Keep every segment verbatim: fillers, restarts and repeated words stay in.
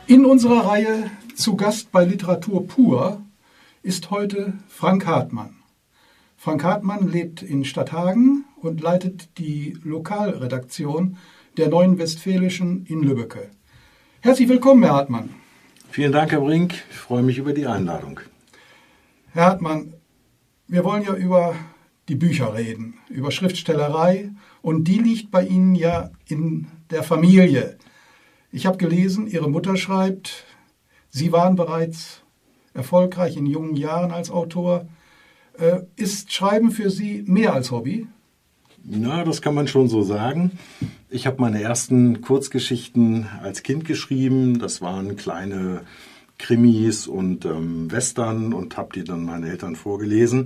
In unserer Reihe zu Gast bei Literatur pur ist heute Frank Hartmann. Frank Hartmann lebt in Stadthagen und leitet die Lokalredaktion der Neuen Westfälischen in Lübbecke. Herzlich willkommen, Herr Hartmann. Vielen Dank, Herr Brink. Ich freue mich über die Einladung. Herr Hartmann, wir wollen ja über die Bücher reden, über Schriftstellerei, und die liegt bei Ihnen ja in der Familie. Ich habe gelesen, Ihre Mutter schreibt, Sie waren bereits erfolgreich in jungen Jahren als Autor. Äh, ist Schreiben für Sie mehr als Hobby? Na, das kann man schon so sagen. Ich habe meine ersten Kurzgeschichten als Kind geschrieben. Das waren kleine Krimis und ähm, Western und habe die dann meinen Eltern vorgelesen.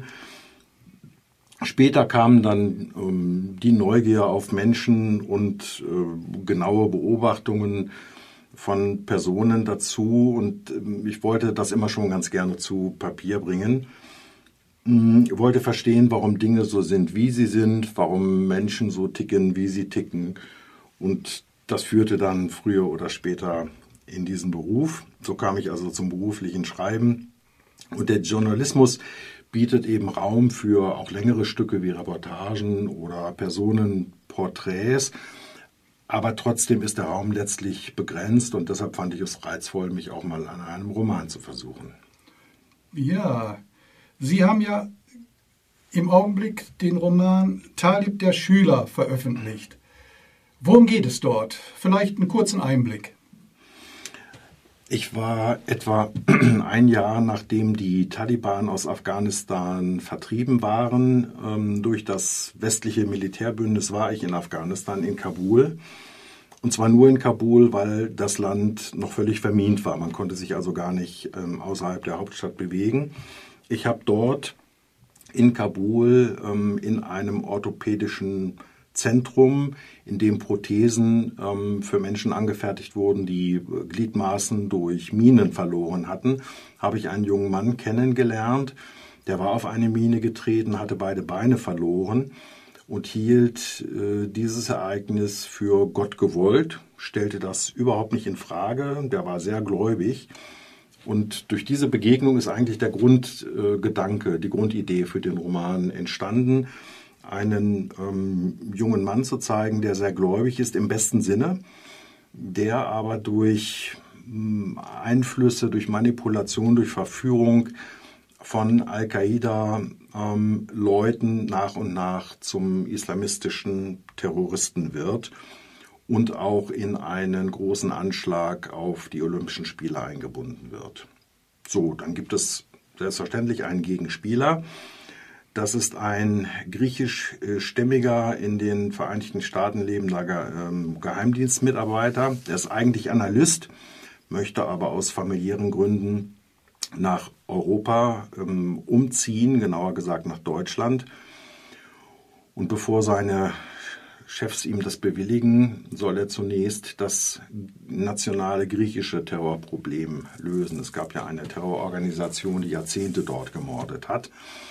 Später kamen dann ähm, die Neugier auf Menschen und äh, genaue Beobachtungen von Personen dazu. Und ähm, ich wollte das immer schon ganz gerne zu Papier bringen. Ähm, ich wollte verstehen, warum Dinge so sind, wie sie sind, warum Menschen so ticken, wie sie ticken. Und das führte dann früher oder später in diesen Beruf. So kam ich also zum beruflichen Schreiben. Und der Journalismus bietet eben Raum für auch längere Stücke wie Reportagen oder Personenporträts. Aber trotzdem ist der Raum letztlich begrenzt und deshalb fand ich es reizvoll, mich auch mal an einem Roman zu versuchen. Ja, Sie haben ja im Augenblick den Roman Talib der Schüler veröffentlicht. Worum geht es dort? Vielleicht einen kurzen Einblick. Ich war etwa ein Jahr, nachdem die Taliban aus Afghanistan vertrieben waren, ähm, durch das westliche Militärbündnis war ich in Afghanistan, in Kabul. Und zwar nur in Kabul, weil das Land noch völlig vermint war. Man konnte sich also gar nicht ähm, außerhalb der Hauptstadt bewegen. Ich habe dort in Kabul ähm, in einem orthopädischen Zentrum, in dem Prothesen ähm, für Menschen angefertigt wurden, die Gliedmaßen durch Minen verloren hatten, habe ich einen jungen Mann kennengelernt. Der war auf eine Mine getreten, hatte beide Beine verloren und hielt äh, dieses Ereignis für Gott gewollt, stellte das überhaupt nicht in Frage. Der war sehr gläubig. Und durch diese Begegnung ist eigentlich der Grundgedanke, äh, die Grundidee für den Roman entstanden, einen ähm, jungen Mann zu zeigen, der sehr gläubig ist im besten Sinne, der aber durch ähm, Einflüsse, durch Manipulation, durch Verführung von Al-Qaida-Leuten ähm, nach und nach zum islamistischen Terroristen wird und auch in einen großen Anschlag auf die Olympischen Spiele eingebunden wird. So, dann gibt es selbstverständlich einen Gegenspieler. Das ist ein griechischstämmiger, in den Vereinigten Staaten lebender Geheimdienstmitarbeiter. Der ist eigentlich Analyst, möchte aber aus familiären Gründen nach Europa ähm, umziehen, genauer gesagt nach Deutschland. Und bevor seine Chefs ihm das bewilligen, soll er zunächst das nationale griechische Terrorproblem lösen. Es gab ja eine Terrororganisation, die Jahrzehnte dort gemordet hat.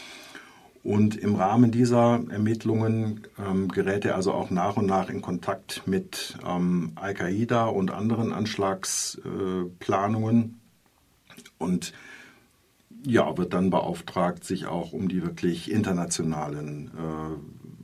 Und im Rahmen dieser Ermittlungen ähm, gerät er also auch nach und nach in Kontakt mit ähm, Al-Qaida und anderen Anschlagsplanungen äh, und ja, wird dann beauftragt, sich auch um die wirklich internationalen äh,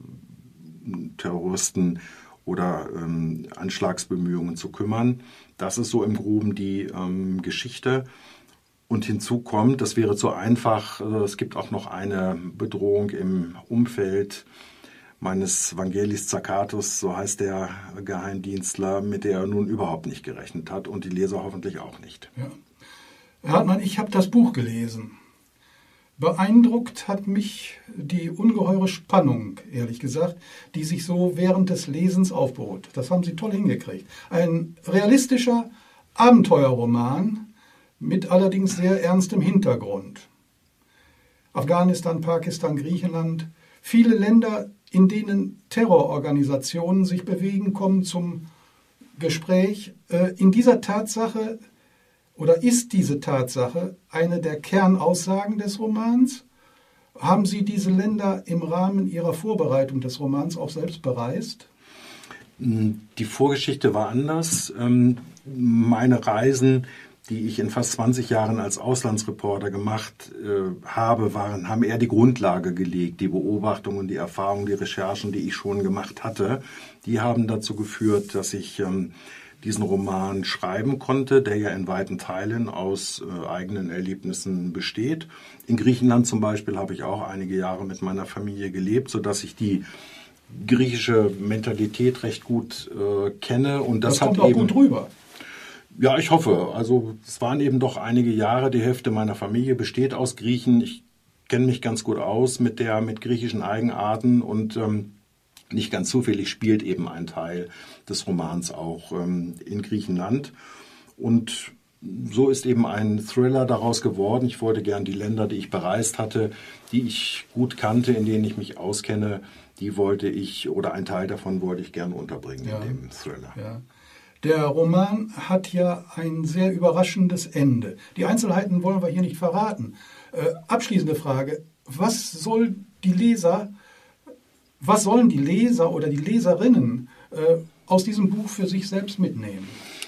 Terroristen oder ähm, Anschlagsbemühungen zu kümmern. Das ist so im Groben die ähm, Geschichte. Und hinzu kommt, das wäre zu einfach, es gibt auch noch eine Bedrohung im Umfeld meines Vangelis Zakatos, so heißt der Geheimdienstler, mit der er nun überhaupt nicht gerechnet hat und die Leser hoffentlich auch nicht. Ja. Herr Hartmann, ich habe das Buch gelesen. Beeindruckt hat mich die ungeheure Spannung, ehrlich gesagt, die sich so während des Lesens aufbot. Das haben Sie toll hingekriegt. Ein realistischer Abenteuerroman, mit allerdings sehr ernstem Hintergrund. Afghanistan, Pakistan, Griechenland, viele Länder, in denen Terrororganisationen sich bewegen, kommen zum Gespräch. In dieser Tatsache, oder ist diese Tatsache eine der Kernaussagen des Romans? Haben Sie diese Länder im Rahmen Ihrer Vorbereitung des Romans auch selbst bereist? Die Vorgeschichte war anders. meine Reisen, die ich in fast zwanzig Jahren als Auslandsreporter gemacht äh, habe, waren, haben eher die Grundlage gelegt. Die Beobachtungen, die Erfahrungen, die Recherchen, die ich schon gemacht hatte, die haben dazu geführt, dass ich ähm, diesen Roman schreiben konnte, der ja in weiten Teilen aus äh, eigenen Erlebnissen besteht. In Griechenland zum Beispiel habe ich auch einige Jahre mit meiner Familie gelebt, sodass ich die griechische Mentalität recht gut äh, kenne. Und das, das kommt hat auch eben, gut rüber. Ja, ich hoffe. Also es waren eben doch einige Jahre. Die Hälfte meiner Familie besteht aus Griechen. Ich kenne mich ganz gut aus mit der mit griechischen Eigenarten und ähm, nicht ganz zufällig spielt eben ein Teil des Romans auch ähm, in Griechenland. Und so ist eben ein Thriller daraus geworden. Ich wollte gern die Länder, die ich bereist hatte, die ich gut kannte, in denen ich mich auskenne, die wollte ich, oder ein Teil davon wollte ich gerne unterbringen Ja. in dem Thriller. Ja. Der Roman hat ja ein sehr überraschendes Ende. Die Einzelheiten wollen wir hier nicht verraten. Äh, abschließende Frage: Was soll die Leser, was sollen die Leser oder die Leserinnen äh, aus diesem Buch für sich selbst mitnehmen?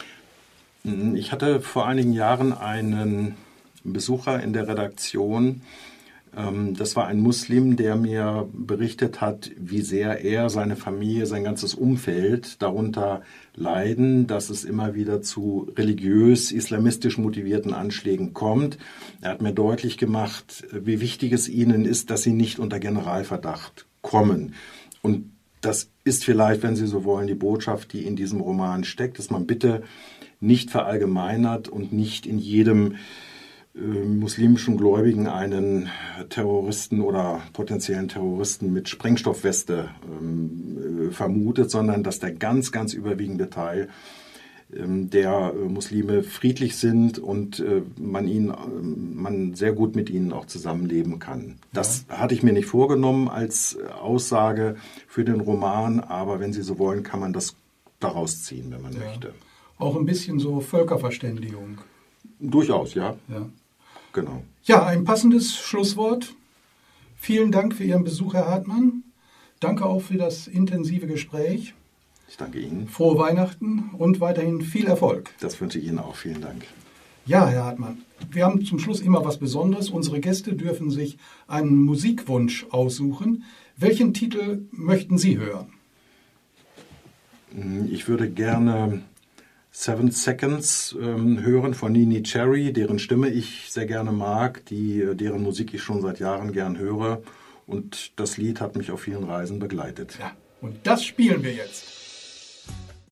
Ich hatte vor einigen Jahren einen Besucher in der Redaktion. Das war ein Muslim, der mir berichtet hat, wie sehr er, seine Familie, sein ganzes Umfeld darunter leiden, dass es immer wieder zu religiös-islamistisch motivierten Anschlägen kommt. Er hat mir deutlich gemacht, wie wichtig es ihnen ist, dass sie nicht unter Generalverdacht kommen. Und das ist vielleicht, wenn Sie so wollen, die Botschaft, die in diesem Roman steckt, dass man bitte nicht verallgemeinert und nicht in jedem muslimischen Gläubigen einen Terroristen oder potenziellen Terroristen mit Sprengstoffweste ähm, vermutet, sondern dass der ganz, ganz überwiegende Teil ähm, der äh, Muslime friedlich sind und äh, man, ihn, äh, man sehr gut mit ihnen auch zusammenleben kann. Das ja. hatte ich mir nicht vorgenommen als Aussage für den Roman, aber wenn Sie so wollen, kann man das daraus ziehen, wenn man ja. möchte. Auch ein bisschen so Völkerverständigung. Durchaus, ja. Ja. Genau. Ja, ein passendes Schlusswort. Vielen Dank für Ihren Besuch, Herr Hartmann. Danke auch für das intensive Gespräch. Ich danke Ihnen. Frohe Weihnachten und weiterhin viel Erfolg. Das wünsche ich Ihnen auch. Vielen Dank. Ja, Herr Hartmann, wir haben zum Schluss immer was Besonderes. Unsere Gäste dürfen sich einen Musikwunsch aussuchen. Welchen Titel möchten Sie hören? Ich würde gerne Seven Seconds ähm, hören von Nini Cherry, deren Stimme ich sehr gerne mag, die, deren Musik ich schon seit Jahren gern höre. Und das Lied hat mich auf vielen Reisen begleitet. Ja, und das spielen wir jetzt.